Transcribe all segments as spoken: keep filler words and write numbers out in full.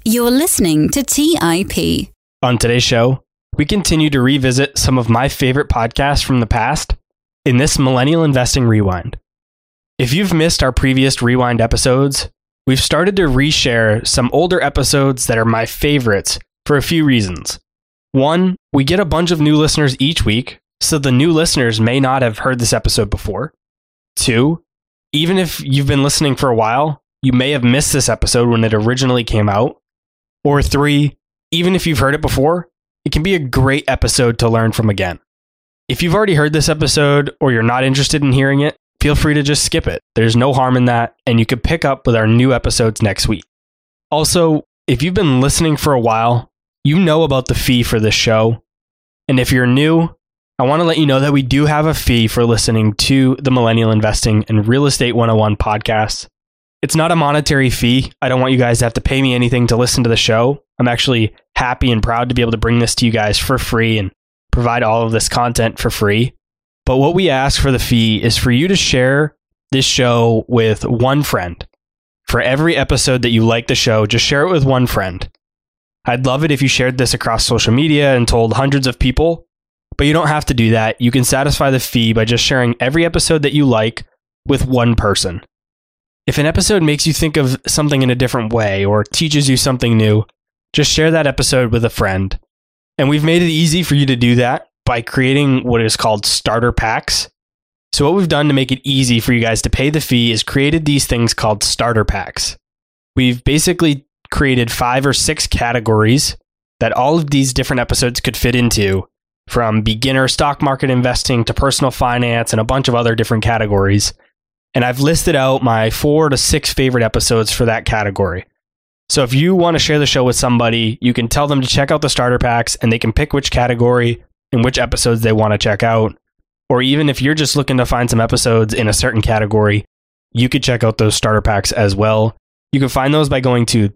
You're listening to T I P. On today's show, we continue to revisit some of my favorite podcasts from the past in this Millennial Investing Rewind. If you've missed our previous Rewind episodes, we've started to reshare some older episodes that are my favorites for a few reasons. One, we get a bunch of new listeners each week, so the new listeners may not have heard this episode before. Two, even if you've been listening for a while, you may have missed this episode when it originally came out. Or three, even if you've heard it before, it can be a great episode to learn from again. If you've already heard this episode or you're not interested in hearing it, feel free to just skip it. There's no harm in that, and you could pick up with our new episodes next week. Also, if you've been listening for a while, you know about the fee for this show. And if you're new, I want to let you know that we do have a fee for listening to the Millennial Investing and Real Estate one oh one podcast. It's not a monetary fee. I don't want you guys to have to pay me anything to listen to the show. I'm actually happy and proud to be able to bring this to you guys for free and provide all of this content for free. But what we ask for the fee is for you to share this show with one friend. For every episode that you like the show, just share it with one friend. I'd love it if you shared this across social media and told hundreds of people, but you don't have to do that. You can satisfy the fee by just sharing every episode that you like with one person. If an episode makes you think of something in a different way or teaches you something new, just share that episode with a friend. And we've made it easy for you to do that by creating what is called starter packs. So what we've done to make it easy for you guys to pay the fee is created these things called starter packs. We've basically created five or six categories that all of these different episodes could fit into, from beginner stock market investing to personal finance and a bunch of other different categories. And I've listed out my four to six favorite episodes for that category. So if you want to share the show with somebody, you can tell them to check out the starter packs and they can pick which category and which episodes they want to check out. Or even if you're just looking to find some episodes in a certain category, you could check out those starter packs as well. You can find those by going to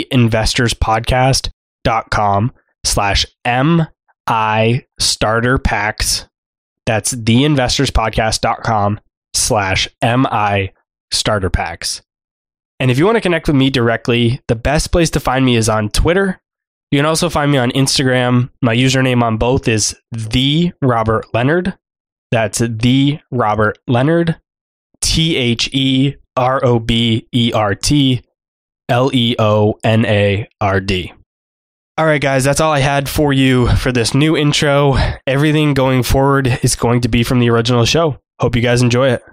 theinvestorspodcast.com slash MI starter packs. That's theinvestorspodcast.com slash MI starter packs. And if you want to connect with me directly, the best place to find me is on Twitter. You can also find me on Instagram. My username on both is the Robert Leonard. That's the Robert Leonard. T H E R O B E R T L E O N A R D. All right, guys, that's all I had for you for this new intro. Everything going forward is going to be from the original show. Hope you guys enjoy it.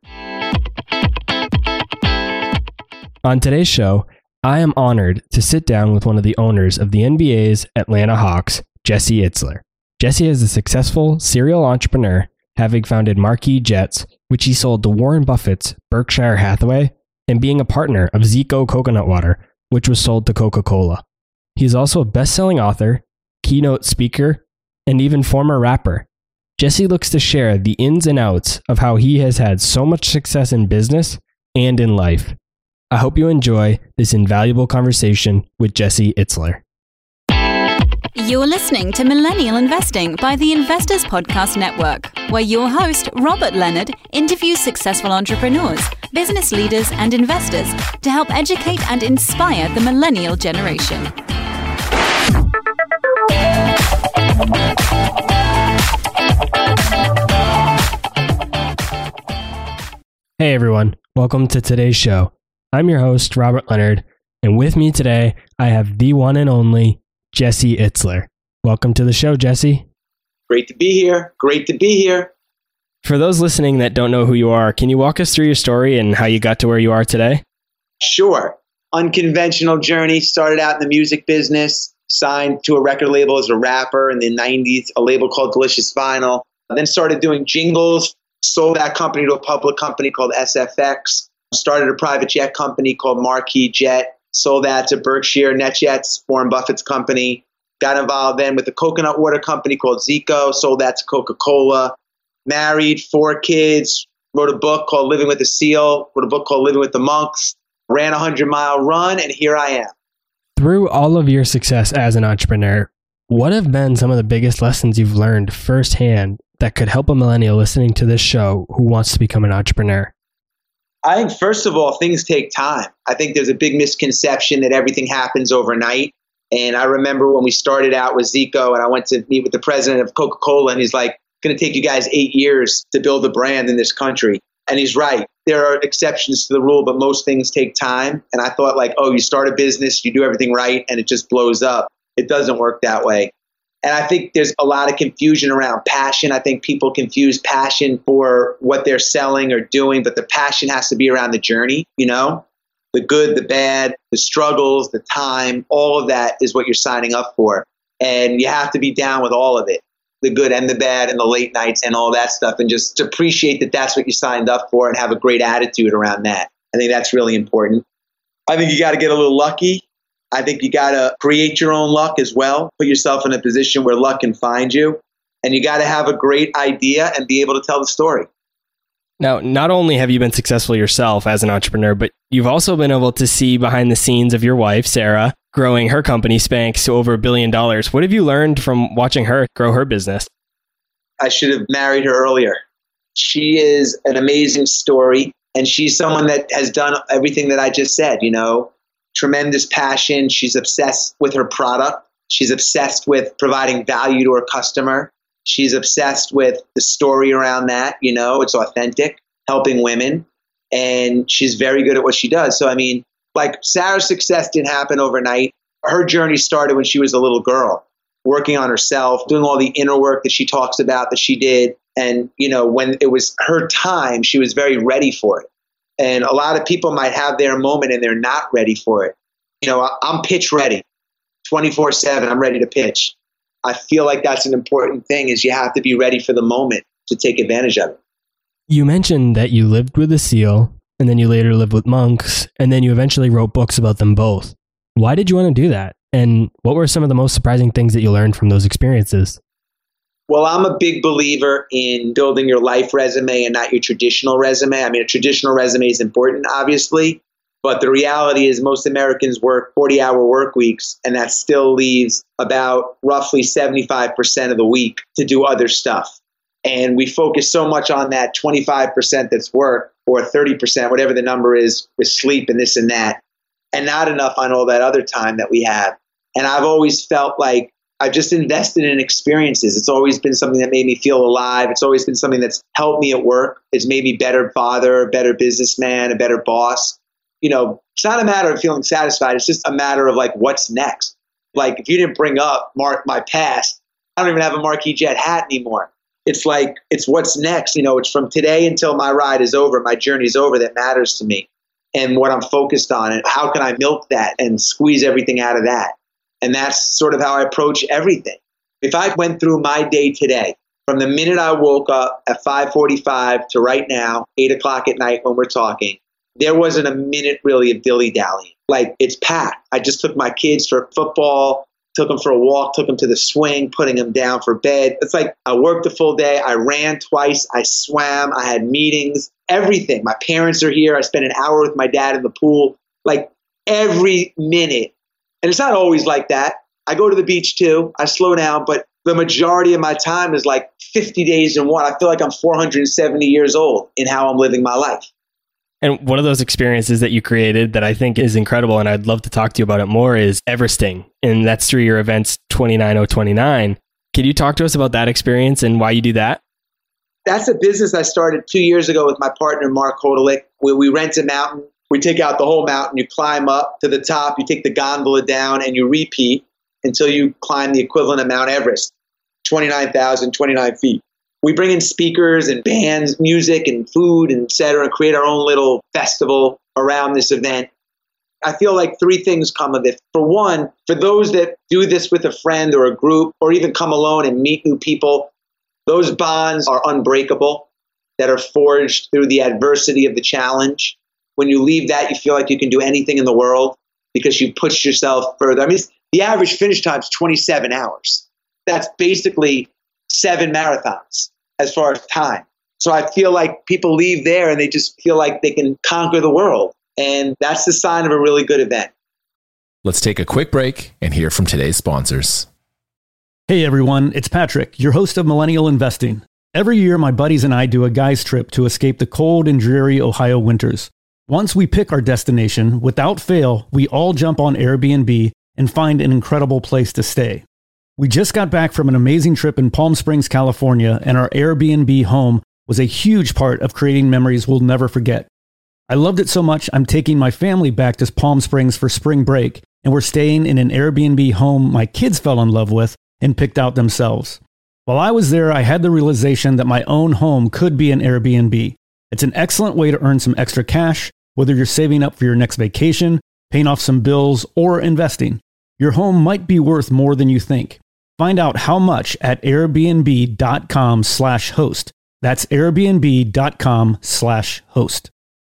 On today's show, I am honored to sit down with one of the owners of the N B A's Atlanta Hawks, Jesse Itzler. Jesse is a successful serial entrepreneur, having founded Marquis Jets, which he sold to Warren Buffett's Berkshire Hathaway, and being a partner of Zico Coconut Water, which was sold to Coca-Cola. He is also a best-selling author, keynote speaker, and even former rapper. Jesse looks to share the ins and outs of how he has had so much success in business and in life. I hope you enjoy this invaluable conversation with Jesse Itzler. You're listening to Millennial Investing by the Investors Podcast Network, where your host, Robert Leonard, interviews successful entrepreneurs, business leaders, and investors to help educate and inspire the millennial generation. Hey everyone, welcome to today's show. I'm your host, Robert Leonard, and with me today, I have the one and only Jesse Itzler. Welcome to the show, Jesse. Great to be here. Great to be here. For those listening that don't know who you are, can you walk us through your story and how you got to where you are today? Sure. Unconventional journey. Started out in the music business, signed to a record label as a rapper in the nineties, a label called Delicious Vinyl. Then started doing jingles, sold that company to a public company called S F X. Started a private jet company called Marquis Jet. Sold that to Berkshire NetJets, Warren Buffett's company. Got involved then with a coconut water company called Zico. Sold that to Coca-Cola. Married, four kids. Wrote a book called Living with the Seal. Wrote a book called Living with the Monks. Ran a hundred-mile run, and here I am. Through all of your success as an entrepreneur, what have been some of the biggest lessons you've learned firsthand that could help a millennial listening to this show who wants to become an entrepreneur? I think, first of all, things take time. I think there's a big misconception that everything happens overnight. And I remember when we started out with Zico and I went to meet with the president of Coca-Cola, and he's like, going to take you guys eight years to build a brand in this country. And he's right. There are exceptions to the rule, but most things take time. And I thought like, oh, you start a business, you do everything right, and it just blows up. It doesn't work that way. And I think there's a lot of confusion around passion. I think people confuse passion for what they're selling or doing, but the passion has to be around the journey, you know, the good, the bad, the struggles, the time, all of that is what you're signing up for. And you have to be down with all of it, the good and the bad and the late nights and all that stuff, and just appreciate that that's what you signed up for and have a great attitude around that. I think that's really important. I think you got to get a little lucky. I think you got to create your own luck as well. Put yourself in a position where luck can find you. And you got to have a great idea and be able to tell the story. Now, not only have you been successful yourself as an entrepreneur, but you've also been able to see behind the scenes of your wife, Sarah, growing her company, Spanx, to over a billion dollars. What have you learned from watching her grow her business? I should have married her earlier. She is an amazing story. And she's someone that has done everything that I just said, you know. Tremendous passion. She's obsessed with her product. She's obsessed with providing value to her customer. She's obsessed with the story around that. You know, it's authentic, helping women. And she's very good at what she does. So, I mean, like Sarah's success didn't happen overnight. Her journey started when she was a little girl, working on herself, doing all the inner work that she talks about that she did. And, you know, when it was her time, she was very ready for it. And a lot of people might have their moment and they're not ready for it. You know, I'm pitch ready, twenty-four seven. I'm ready to pitch. I feel like that's an important thing, is you have to be ready for the moment to take advantage of it. You mentioned that you lived with a SEAL, and then you later lived with monks, and then you eventually wrote books about them both. Why did you want to do that? And what were some of the most surprising things that you learned from those experiences? Well, I'm a big believer in building your life resume and not your traditional resume. I mean, a traditional resume is important, obviously, but the reality is most Americans work forty-hour work weeks, and that still leaves about roughly seventy-five percent of the week to do other stuff. And we focus so much on that twenty-five percent that's work, or thirty percent, whatever the number is, with sleep and this and that, and not enough on all that other time that we have. And I've always felt like I've just invested in experiences. It's always been something that made me feel alive. It's always been something that's helped me at work. It's made me a better father, a better businessman, a better boss. You know, it's not a matter of feeling satisfied. It's just a matter of like, what's next? Like, if you didn't bring up Mark, my past, I don't even have a Marquis Jet hat anymore. It's like, it's what's next. You know, it's from today until my ride is over, my journey's over, that matters to me, and what I'm focused on, and how can I milk that and squeeze everything out of that. And that's sort of how I approach everything. If I went through my day today, from the minute I woke up at five forty-five to right now, eight o'clock at night when we're talking, there wasn't a minute really of dilly-dallying. Like, it's packed. I just took my kids for football, took them for a walk, took them to the swing, putting them down for bed. It's like I worked a full day. I ran twice. I swam. I had meetings, everything. My parents are here. I spent an hour with my dad in the pool. Like, every minute. And it's not always like that. I go to the beach too. I slow down, but the majority of my time is like fifty days in one. I feel like I'm four hundred seventy years old in how I'm living my life. And one of those experiences that you created that I think is incredible, and I'd love to talk to you about it more, is Everesting. And that's through your events twenty-nine oh twenty-nine. Can you talk to us about that experience and why you do that? That's a business I started two years ago with my partner, Mark Hodalik, where we rent a mountain. We take out the whole mountain, you climb up to the top, you take the gondola down, and you repeat until you climb the equivalent of Mount Everest, twenty-nine thousand twenty-nine feet. We bring in speakers and bands, music and food, and et cetera, and create our own little festival around this event. I feel like three things come of it. For one, for those that do this with a friend or a group, or even come alone and meet new people, those bonds are unbreakable, that are forged through the adversity of the challenge. When you leave that, you feel like you can do anything in the world because you pushed yourself further. I mean, the average finish time is twenty-seven hours. That's basically seven marathons as far as time. So I feel like people leave there and they just feel like they can conquer the world. And that's the sign of a really good event. Let's take a quick break and hear from today's sponsors. Hey everyone, it's Patrick, your host of Millennial Investing. Every year, my buddies and I do a guy's trip to escape the cold and dreary Ohio winters. Once we pick our destination, without fail, we all jump on Airbnb and find an incredible place to stay. We just got back from an amazing trip in Palm Springs, California, and our Airbnb home was a huge part of creating memories we'll never forget. I loved it so much, I'm taking my family back to Palm Springs for spring break, and we're staying in an Airbnb home my kids fell in love with and picked out themselves. While I was there, I had the realization that my own home could be an Airbnb. It's an excellent way to earn some extra cash, whether you're saving up for your next vacation, paying off some bills, or investing. Your home might be worth more than you think. Find out how much at airbnb.com slash host. That's airbnb.com slash host.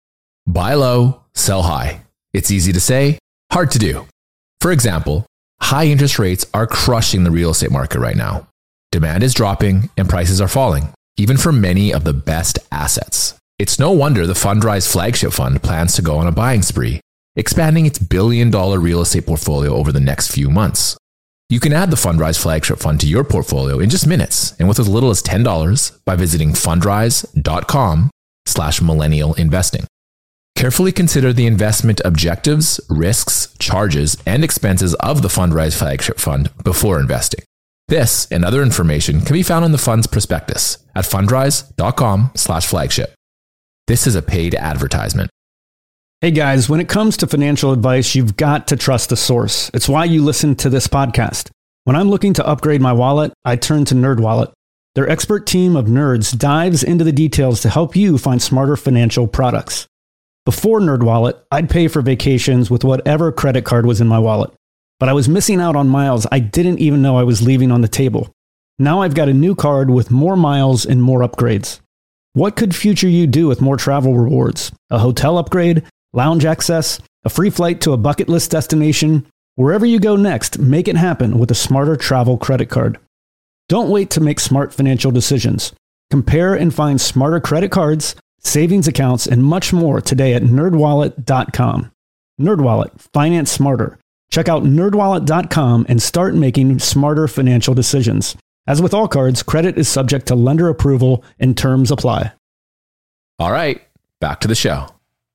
Buy low, sell high. It's easy to say, hard to do. For example, high interest rates are crushing the real estate market right now. Demand is dropping and prices are falling, even for many of the best assets. It's no wonder the Fundrise flagship fund plans to go on a buying spree, expanding its billion dollar real estate portfolio over the next few months. You can add the Fundrise flagship fund to your portfolio in just minutes and with as little as ten dollars by visiting fundrise.com slash millennial investing. Carefully consider the investment objectives, risks, charges, and expenses of the Fundrise flagship fund before investing. This and other information can be found in the fund's prospectus at fundrise.com slash flagship. This is a paid advertisement. Hey guys, when it comes to financial advice, you've got to trust the source. It's why you listen to this podcast. When I'm looking to upgrade my wallet, I turn to NerdWallet. Their expert team of nerds dives into the details to help you find smarter financial products. Before NerdWallet, I'd pay for vacations with whatever credit card was in my wallet. But I was missing out on miles I didn't even know I was leaving on the table. Now I've got a new card with more miles and more upgrades. What could future you do with more travel rewards? A hotel upgrade? Lounge access, a free flight to a bucket list destination? Wherever you go next, make it happen with a smarter travel credit card. Don't wait to make smart financial decisions. Compare and find smarter credit cards, savings accounts, and much more today at nerd wallet dot com. NerdWallet, finance smarter. Check out nerd wallet dot com and start making smarter financial decisions. As with all cards, credit is subject to lender approval and terms apply. All right, back to the show.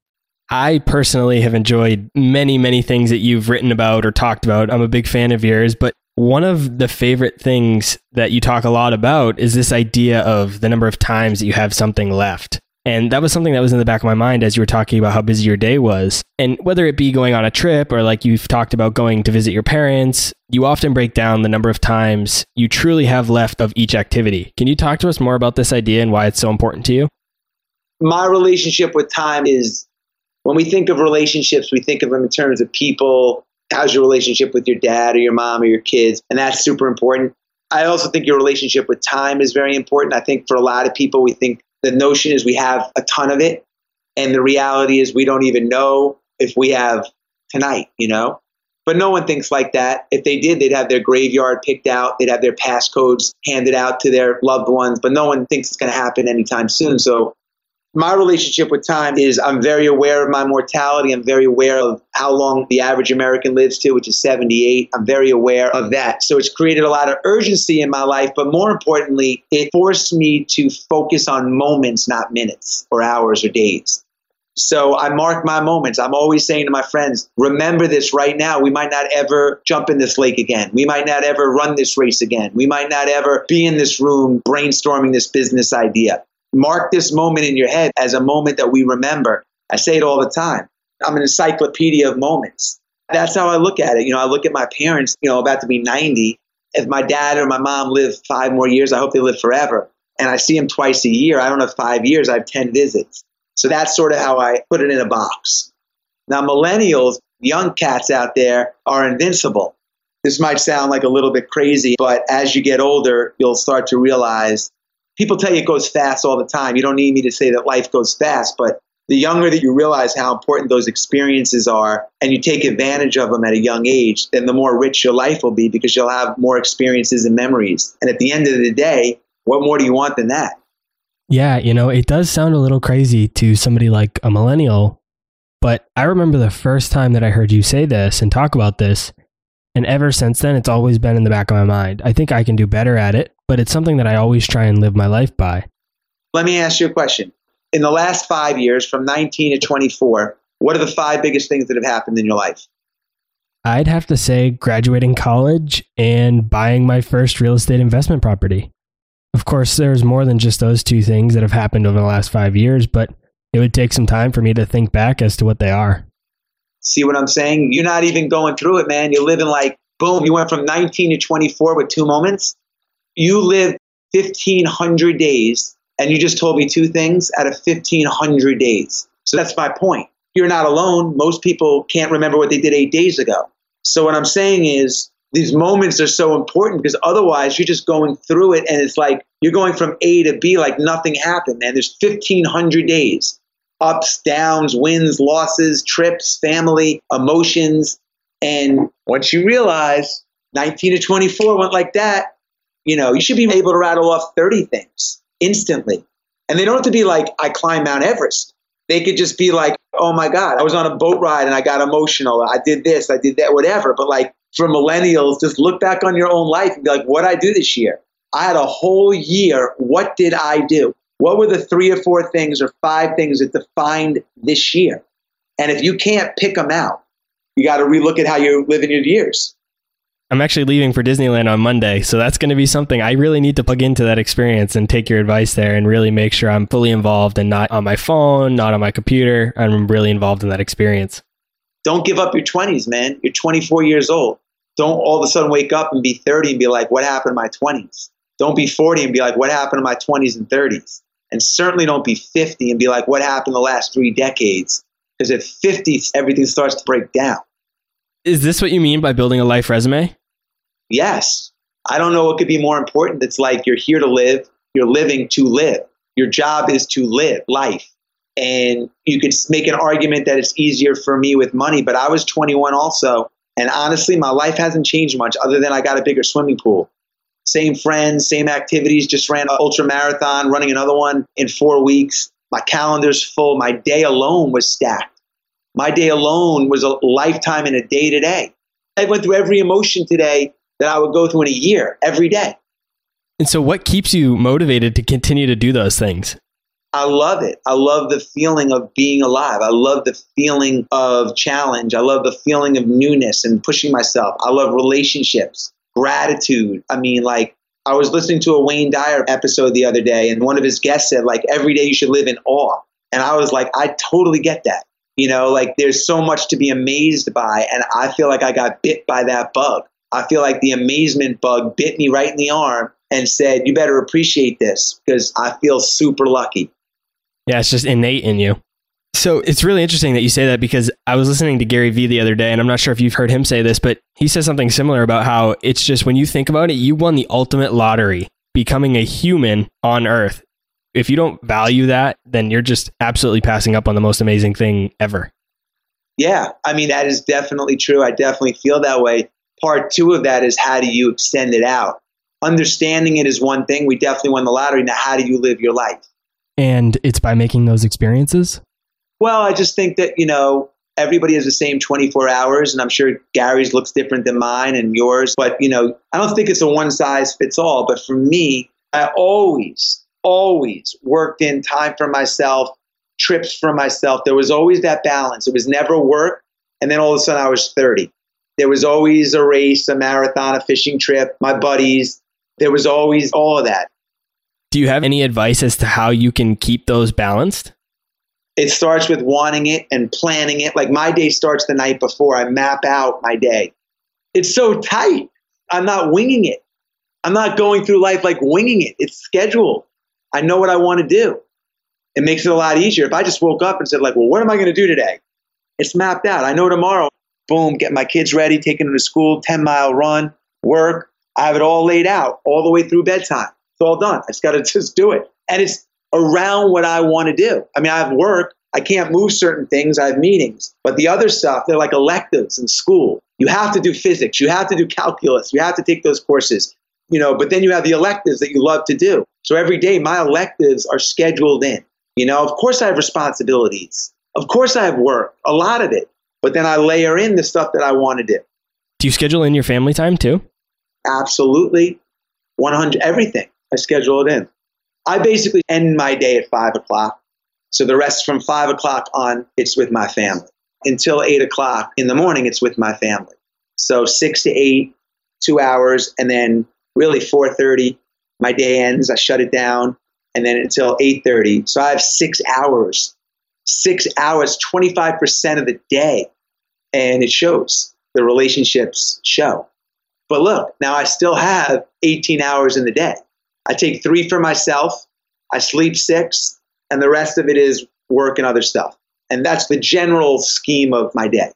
I personally have enjoyed many, many things that you've written about or talked about. I'm a big fan of yours, but one of the favorite things that you talk a lot about is this idea of the number of times that you have something left. And that was something that was in the back of my mind as you were talking about how busy your day was. And whether it be going on a trip or like you've talked about going to visit your parents, you often break down the number of times you truly have left of each activity. Can you talk to us more about this idea and why it's so important to you? My relationship with time is, when we think of relationships, we think of them in terms of people. How's your relationship with your dad or your mom or your kids? And that's super important. I also think your relationship with time is very important. I think for a lot of people, we think the notion is we have a ton of it. And the reality is we don't even know if we have tonight, you know? But no one thinks like that. If they did, they'd have their graveyard picked out. They'd have their passcodes handed out to their loved ones. But no one thinks it's going to happen anytime soon. So my relationship with time is I'm very aware of my mortality. I'm very aware of how long the average American lives to, which is seventy-eight. I'm very aware of that. So it's created a lot of urgency in my life. But more importantly, it forced me to focus on moments, not minutes or hours or days. So I mark my moments. I'm always saying to my friends, remember this right now. We might not ever jump in this lake again. We might not ever run this race again. We might not ever be in this room brainstorming this business idea. Mark this moment in your head as a moment that we remember. I say it all the time. I'm an encyclopedia of moments. That's how I look at it. You know, I look at my parents, you know, about to be ninety. If my dad or my mom live five more years, I hope they live forever. And I see them twice a year. I don't have five years. I have ten visits. So that's sort of how I put it in a box. Now, millennials, young cats out there, are invincible. This might sound like a little bit crazy, but as you get older, you'll start to realize people tell you it goes fast all the time. You don't need me to say that life goes fast, but the younger that you realize how important those experiences are and you take advantage of them at a young age, then the more rich your life will be because you'll have more experiences and memories. And at the end of the day, what more do you want than that? Yeah, you know, it does sound a little crazy to somebody like a millennial, but I remember the first time that I heard you say this and talk about this, and ever since then, it's always been in the back of my mind. I think I can do better at it, but it's something that I always try and live my life by. Let me ask you a question. In the last five years, from nineteen to twenty-four, what are the five biggest things that have happened in your life? I'd have to say graduating college and buying my first real estate investment property. Of course, there's more than just those two things that have happened over the last five years, but it would take some time for me to think back as to what they are. See what I'm saying? You're not even going through it, man. You're living like, boom, you went from nineteen to twenty-four with two moments. You lived fifteen hundred days, and you just told me two things out of fifteen hundred days. So that's my point. You're not alone. Most people can't remember what they did eight days ago. So what I'm saying is these moments are so important because otherwise you're just going through it and it's like you're going from A to B like nothing happened, man. There's fifteen hundred days. Ups, downs, wins, losses, trips, family, emotions. And once you realize nineteen to twenty-four went like that, you know, you should be able to rattle off thirty things instantly. And they don't have to be like, I climbed Mount Everest. They could just be like, oh my God, I was on a boat ride and I got emotional. I did this, I did that, whatever. But like for millennials, just look back on your own life and be like, what did I do this year? I had a whole year. What did I do? What were the three or four things or five things that defined this year? And if you can't pick them out, you got to relook at how you're living your years. I'm actually leaving for Disneyland on Monday, so that's going to be something I really need to plug into that experience and take your advice there and really make sure I'm fully involved and not on my phone, not on my computer. I'm really involved in that experience. Don't give up your twenties, man. You're twenty-four years old. Don't all of a sudden wake up and be thirty and be like, what happened to my twenties? Don't be forty and be like, what happened to my twenties and thirties? And certainly don't be fifty and be like, what happened the last three decades? Because at fifty, everything starts to break down. Is this what you mean by building a life resume? Yes. I don't know what could be more important. It's like you're here to live. You're living to live. Your job is to live life. And you could make an argument that it's easier for me with money, but I was twenty-one also. And honestly, my life hasn't changed much other than I got a bigger swimming pool. Same friends, same activities, just ran an ultra marathon, running another one in four weeks. My calendar's full. My day alone was stacked. My day alone was a lifetime in a day to day. I went through every emotion today that I would go through in a year, every day. And so what keeps you motivated to continue to do those things? I love it. I love the feeling of being alive. I love the feeling of challenge. I love the feeling of newness and pushing myself. I love relationships, gratitude. I mean, like, I was listening to a Wayne Dyer episode the other day, and one of his guests said, like, every day you should live in awe. And I was like, I totally get that. You know, like, there's so much to be amazed by. And I feel like I got bit by that bug. I feel like the amazement bug bit me right in the arm and said, you better appreciate this because I feel super lucky. Yeah, it's just innate in you. So it's really interesting that you say that because I was listening to Gary Vee the other day, and I'm not sure if you've heard him say this, but he says something similar about how it's just when you think about it, you won the ultimate lottery, becoming a human on Earth. If you don't value that, then you're just absolutely passing up on the most amazing thing ever. Yeah, I mean, that is definitely true. I definitely feel that way. Part two of that is how do you extend it out? Understanding it is one thing. We definitely won the lottery. Now, how do you live your life? And it's by making those experiences? Well, I just think that, you know, everybody has the same twenty-four hours, and I'm sure Gary's looks different than mine and yours. But, you know, I don't think it's a one size fits all. But for me, I always, always worked in time for myself, trips for myself. There was always that balance. It was never work. And then all of a sudden I was thirty. There was always a race, a marathon, a fishing trip, my buddies. There was always all of that. Do you have any advice as to how you can keep those balanced? It starts with wanting it and planning it. Like my day starts the night before. I map out my day. It's so tight. I'm not winging it. I'm not going through life like winging it. It's scheduled. I know what I want to do. It makes it a lot easier. If I just woke up and said like, well, what am I going to do today? It's mapped out. I know tomorrow, boom, get my kids ready, taking them to school, ten mile run, work. I have it all laid out all the way through bedtime. It's all done. I just got to just do it. And it's around what I want to do. I mean, I have work. I can't move certain things. I have meetings. But the other stuff, they're like electives in school. You have to do physics. You have to do calculus. You have to take those courses. You know, but then you have the electives that you love to do. So every day, my electives are scheduled in. You know, of course I have responsibilities. Of course I have work, a lot of it. But then I layer in the stuff that I want to do. Do you schedule in your family time too? Absolutely. one hundred, everything. I schedule it in. I basically end my day at five o'clock. So the rest from five o'clock on, it's with my family. Until eight o'clock in the morning, it's with my family. So six to eight, two hours, and then really four thirty, my day ends. I shut it down, and then until eight thirty. So I have six hours, six hours, twenty-five percent of the day, and it shows. The relationships show. But look, now I still have eighteen hours in the day. I take three for myself, I sleep six, and the rest of it is work and other stuff. And that's the general scheme of my day.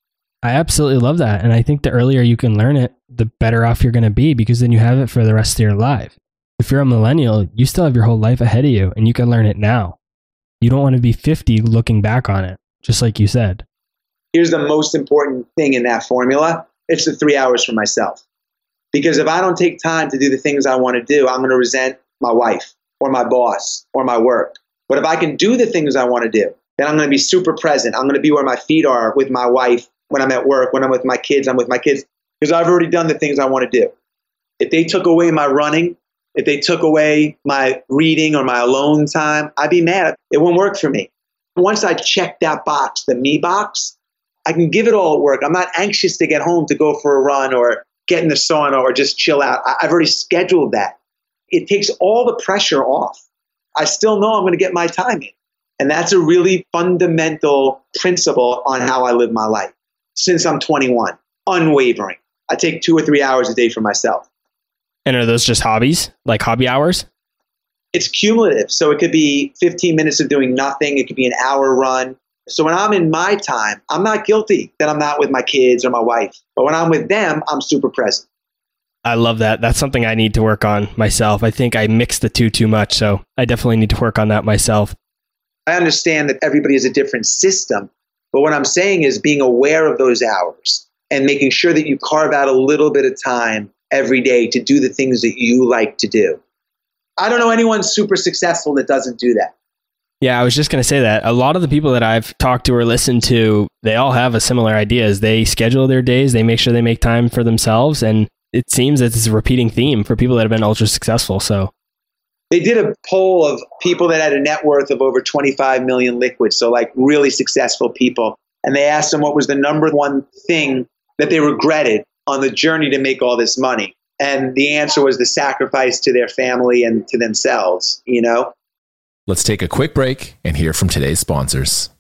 I absolutely love that. And I think the earlier you can learn it, the better off you're going to be, because then you have it for the rest of your life. If you're a millennial, you still have your whole life ahead of you, and you can learn it now. You don't want to be fifty looking back on it, just like you said. Here's the most important thing in that formula. It's the three hours for myself. Because if I don't take time to do the things I want to do, I'm going to resent my wife or my boss or my work. But if I can do the things I want to do, then I'm going to be super present. I'm going to be where my feet are with my wife. When I'm at work, when I'm with my kids, I'm with my kids, because I've already done the things I want to do. If they took away my running, if they took away my reading or my alone time, I'd be mad. It wouldn't work for me. Once I check that box, the me box, I can give it all at work. I'm not anxious to get home to go for a run or get in the sauna or just chill out. I've already scheduled that. It takes all the pressure off. I still know I'm going to get my time in. And that's a really fundamental principle on how I live my life. Since I'm twenty-one, unwavering. I take two or three hours a day for myself. And are those just hobbies, like hobby hours? It's cumulative. So it could be fifteen minutes of doing nothing. It could be an hour run. So when I'm in my time, I'm not guilty that I'm not with my kids or my wife. But when I'm with them, I'm super present. I love that. That's something I need to work on myself. I think I mix the two too much. So I definitely need to work on that myself. I understand that everybody has a different system. But what I'm saying is being aware of those hours and making sure that you carve out a little bit of time every day to do the things that you like to do. I don't know anyone super successful that doesn't do that. Yeah, I was just going to say that. A lot of the people that I've talked to or listened to, they all have a similar idea. They schedule their days, they make sure they make time for themselves. And it seems that it's a repeating theme for people that have been ultra successful. So they did a poll of people that had a net worth of over twenty-five million liquid. So like really successful people. And they asked them what was the number one thing that they regretted on the journey to make all this money. And the answer was the sacrifice to their family and to themselves, you know? Let's take a quick break and hear from today's sponsors.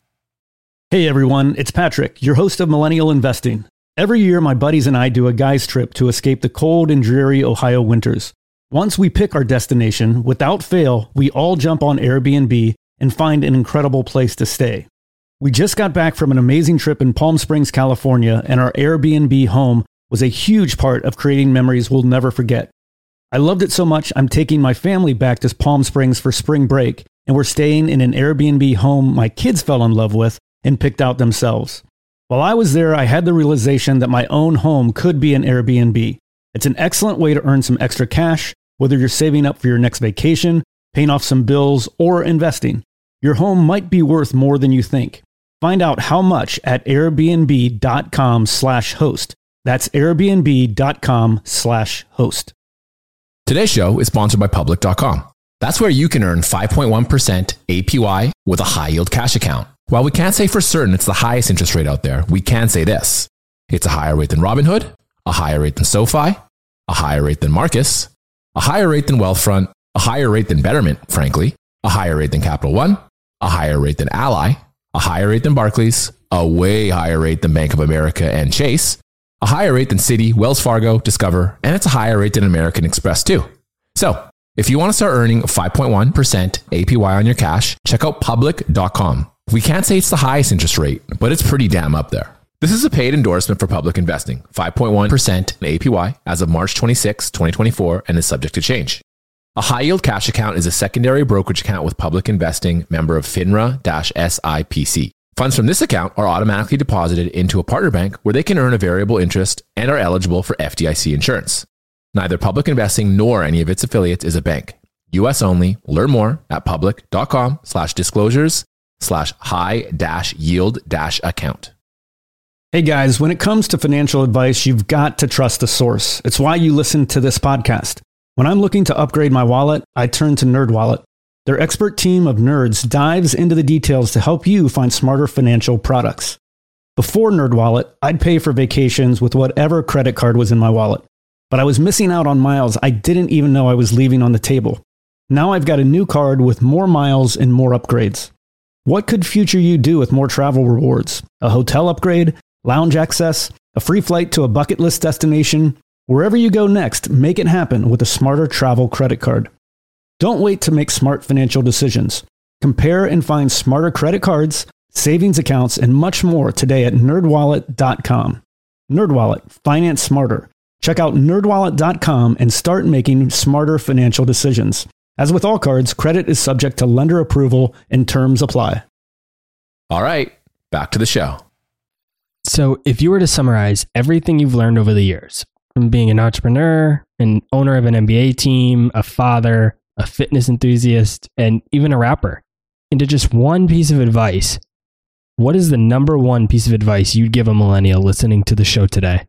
Hey everyone, it's Patrick, your host of Millennial Investing. Every year, my buddies and I do a guy's trip to escape the cold and dreary Ohio winters. Once we pick our destination, without fail, we all jump on Airbnb and find an incredible place to stay. We just got back from an amazing trip in Palm Springs, California, and our Airbnb home was a huge part of creating memories we'll never forget. I loved it so much, I'm taking my family back to Palm Springs for spring break, and we're staying in an Airbnb home my kids fell in love with and picked out themselves. While I was there, I had the realization that my own home could be an Airbnb. It's an excellent way to earn some extra cash, whether you're saving up for your next vacation, paying off some bills, or investing. Your home might be worth more than you think. Find out how much at airbnb.com slash host. That's airbnb.com slash host. Today's show is sponsored by public dot com. That's where you can earn five point one percent A P Y with a high yield cash account. While we can't say for certain it's the highest interest rate out there, we can say this. It's a higher rate than Robinhood, a higher rate than SoFi, a higher rate than Marcus, a higher rate than Wealthfront, a higher rate than Betterment, frankly, a higher rate than Capital One, a higher rate than Ally, a higher rate than Barclays, a way higher rate than Bank of America and Chase, a higher rate than Citi, Wells Fargo, Discover, and it's a higher rate than American Express too. So, if you want to start earning five point one percent A P Y on your cash, check out public dot com. We can't say it's the highest interest rate, but it's pretty damn up there. This is a paid endorsement for Public Investing, five point one percent A P Y as of March twenty-sixth, twenty twenty-four, and is subject to change. A high-yield cash account is a secondary brokerage account with Public Investing, member of FINRA-S I P C. Funds from this account are automatically deposited into a partner bank where they can earn a variable interest and are eligible for F D I C insurance. Neither Public Investing nor any of its affiliates is a bank. U S only. Learn more at public.com slash disclosures slash high dash yield dash account. Hey guys, when it comes to financial advice, you've got to trust the source. It's why you listen to this podcast. When I'm looking to upgrade my wallet, I turn to NerdWallet. Their expert team of nerds dives into the details to help you find smarter financial products. Before NerdWallet, I'd pay for vacations with whatever credit card was in my wallet. But I was missing out on miles I didn't even know I was leaving on the table. Now I've got a new card with more miles and more upgrades. What could future you do with more travel rewards? A hotel upgrade, lounge access, a free flight to a bucket list destination? Wherever you go next, make it happen with a smarter travel credit card. Don't wait to make smart financial decisions. Compare and find smarter credit cards, savings accounts, and much more today at nerd wallet dot com. NerdWallet, finance smarter. Check out nerd wallet dot com and start making smarter financial decisions. As with all cards, credit is subject to lender approval and terms apply. All right, back to the show. So if you were to summarize everything you've learned over the years, from being an entrepreneur, an owner of an N B A team, a father, a fitness enthusiast, and even a rapper, into just one piece of advice, what is the number one piece of advice you'd give a millennial listening to the show today?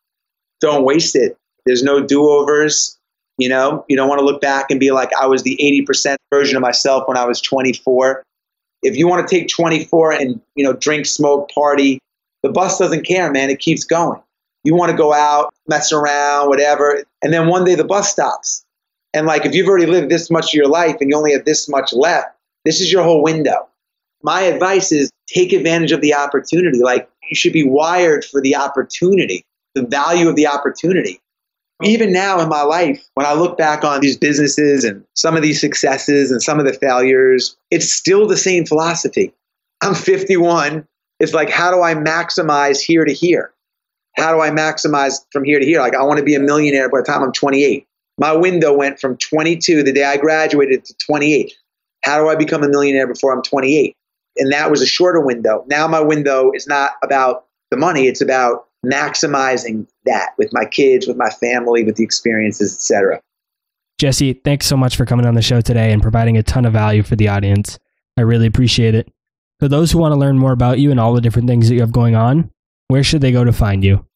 Don't waste it. There's no do-overs. You know, you don't want to look back and be like, I was the eighty percent version of myself when I was twenty-four. If you want to take twenty-four and, you know, drink, smoke, party, the bus doesn't care, man. It keeps going. You want to go out, mess around, whatever. And then one day the bus stops. And like, if you've already lived this much of your life and you only have this much left, this is your whole window. My advice is take advantage of the opportunity. Like, you should be wired for the opportunity, the value of the opportunity. Even now in my life, when I look back on these businesses and some of these successes and some of the failures, it's still the same philosophy. I'm fifty-one. It's like, how do I maximize here to here? How do I maximize from here to here? Like, I want to be a millionaire by the time I'm twenty-eight. My window went from twenty-two, the day I graduated, to twenty-eight. How do I become a millionaire before I'm twenty-eight? And that was a shorter window. Now my window is not about the money. It's about maximizing that with my kids, with my family, with the experiences, et cetera. Jesse, thanks so much for coming on the show today and providing a ton of value for the audience. I really appreciate it. For those who want to learn more about you and all the different things that you have going on, where should they go to find you?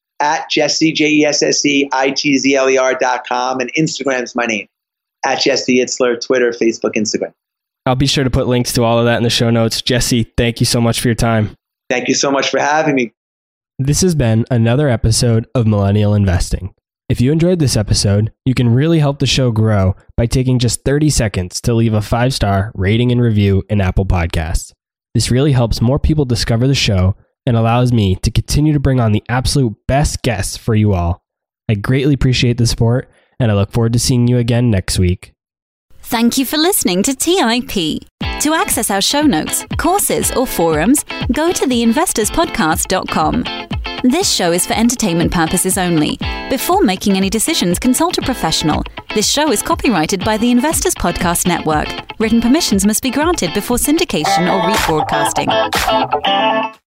At Jesse, J E S S E I T Z L E R dot com, and Instagram's my name. At Jesse Itzler, Twitter, Facebook, Instagram. I'll be sure to put links to all of that in the show notes. Jesse, thank you so much for your time. Thank you so much for having me. This has been another episode of Millennial Investing. If you enjoyed this episode, you can really help the show grow by taking just thirty seconds to leave a five-star rating and review in Apple Podcasts. This really helps more people discover the show and allows me to continue to bring on the absolute best guests for you all. I greatly appreciate the support, and I look forward to seeing you again next week. Thank you for listening to T I P. To access our show notes, courses, or forums, go to the investors podcast dot com. This show is for entertainment purposes only. Before making any decisions, consult a professional. This show is copyrighted by the Investors Podcast Network. Written permissions must be granted before syndication or rebroadcasting.